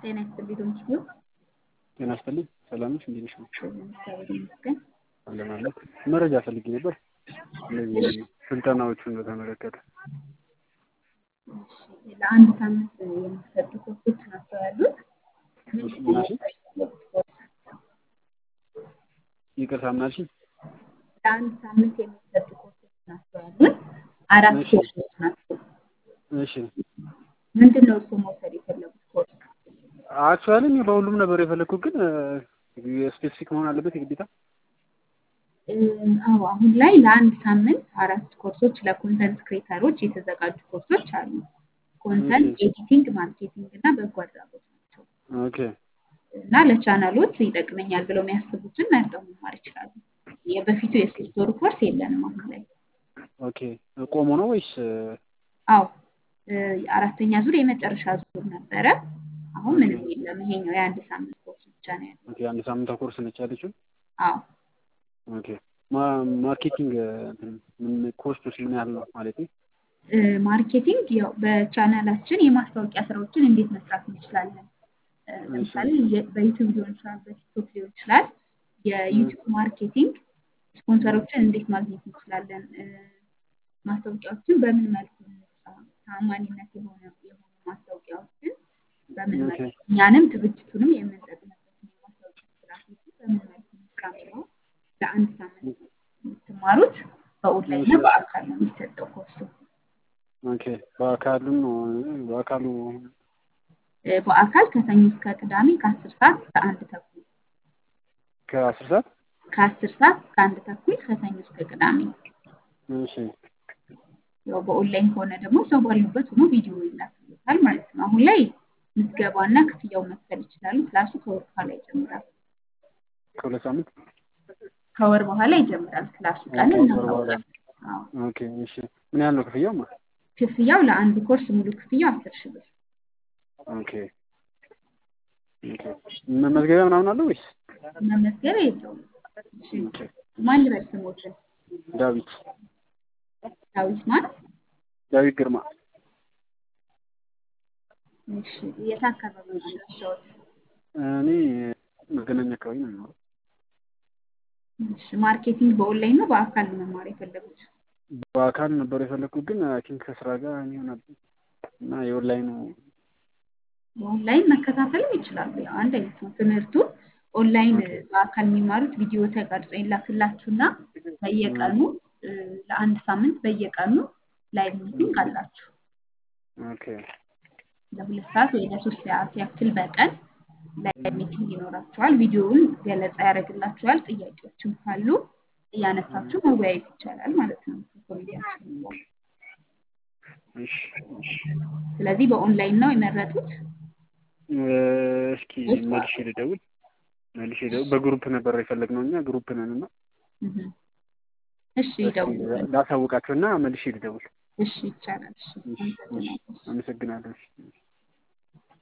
ጤና ይስጥልኝ ዶንኪዩ ጤና ይስጥልኝ ሰላም ነሽ እንዴት ነሽ? እግዚአብሔር ይመስገን። አለን አለን መረጃ ፈልጌ ነበር እነዚህ ስልጠናዎቹን በተመለከተ። እሺ ለአንድ ሳምንት የሚሰጡ ኮርሶች ናቸው ያሉት። ምናሽ ይቅርታ ምናሽ ለአንድ ሳምንት የሚሰጡ ኮርሶች ናቸው ያሉት። አራት እሺ። ኮርሶች ናቸው። እሺ ምንድነው እሱ መውሰድ የፈለጉት ኮርስ? አክቹአሊ እኔ በሁሉም ነበር የፈለኩት ግን ስፔሲፊክ መሆን አለበት የግዴታ። አዎ አሁን ላይ ለአንድ ሳምንት አራት ኮርሶች ለኮንተንት ክሬተሮች የተዘጋጁ ኮርሶች አሉ። ኮንተንት ኤዲቲንግ፣ ማርኬቲንግ እና በጎ አድራጎት ናቸው። ኦኬ እና ለቻናሎች ይጠቅመኛል ብለው የሚያስቡትን መርጠው መማር ይችላሉ። የበፊቱ የሶስት ወር ኮርስ የለንም አሁን ላይ። ኦኬ ቆሞ ነው ወይስ? አዎ አራተኛ ዙር የመጨረሻ ዙር ነበረ። አሁን ምንም የለም። ይሄኛው የአንድ ሳምንት ኮርስ ብቻ ነው ያለው። ኦኬ አንድ ሳምንት ኮርስ ነች ያለችው? አዎ ኦኬ ማርኬቲንግ ምን ኮስቱስ ምን ያህል ነው ማለት ነው? ማርኬቲንግ ያው በቻናላችን የማስታወቂያ ስራዎችን እንዴት መስራት እንችላለን። ለምሳሌ በዩቲዩብ ሊሆን ይችላል፣ በቲክቶክ ሊሆን ይችላል። የዩቲዩብ ማርኬቲንግ ስፖንሰሮችን እንዴት ማግኘት እንችላለን፣ ማስታወቂያዎችን በምን መልኩ እንስራ፣ ታማኝነት የሆኑ ማስታወቂያዎችን በምን መልኩ እኛንም ድርጅቱንም የምንጠቅምበት የማስታወቂያ ስትራቴጂ በምን መልኩ እንስራ የሚለው ለአንድ ሳምንት የምትማሩት በኦንላይን እና በአካል ነው የሚሰጠው ኮርሱ። ኦኬ በአካሉ በአካል ከሰኞ እስከ ቅዳሜ ከ10 ሰዓት እስከ 1 ተኩል ከ10 ሰዓት ከ10 ሰዓት እስከ 1 ተኩል ከሰኞ እስከ ቅዳሜ። እሺ ያው በኦንላይን ከሆነ ደግሞ ሰው ባሉበት ሆኖ ቪዲዮ ይላክልታል ማለት ነው። አሁን ላይ ምዝገባና ክፍያው መክፈል ይችላሉ። ክላሱ ከወር በኋላ ይጀምራል። ከሁለት ሳምንት ከወር በኋላ ይጀምራል ክላሱ ቀን እናሳውቃለን። አዎ ኦኬ እሺ ምን ያህል ነው ክፍያው? ክፍያው ለአንድ ኮርስ ሙሉ ክፍያው 10,000 ብር። ኦኬ ኦኬ መመዝገቢያ ምናምን አለው ወይስ? መመዝገቢያ የለውም። እሺ ማን ልበል ስሞትን? ዳዊት ማን? ዳዊት ግርማ። እሺ የት አካባቢ ነው ያላችሁት? እኔ መገናኛ አካባቢ ነው የምኖረው። እሺ ማርኬቲንግ በኦንላይን ነው በአካል ነው መማር የፈለጉት? በአካል ነበር የፈለኩት ግን አይ ቲንክ ከስራ ጋር ይሆናል እና የኦንላይኑ በኦንላይን መከታተልም ይችላሉ። ያው አንድ አይነት ነው ትምህርቱ። ኦንላይን በአካል የሚማሩት ቪዲዮ ተቀርጾ ይላክላችሁና በየቀኑ ለአንድ ሳምንት በየቀኑ ላይቭ ሚቲንግ አላችሁ። ኦኬ ለ2 ሰዓት ወይ ለ3 ሰዓት ያክል በቀን ላይቭ ሚቲንግ ይኖራችኋል። ቪዲዮውን ገለጻ ያደርግላችኋል። ጥያቄዎችም ካሉ እያነሳችሁ መወያየት ይቻላል ማለት ነው ኮሚኒቲያችን ጋር። እሺ ስለዚህ በኦንላይን ነው የመረጡት? እስኪ መልሼ ልደውል በግሩፕ ነበር የፈለግነው እኛ ግሩፕ ነንና እሺ ደውሉ። ላሳውቃችሁና መልሼ ልደውል። እሺ ይቻላል። እሺ አመሰግናለሁ።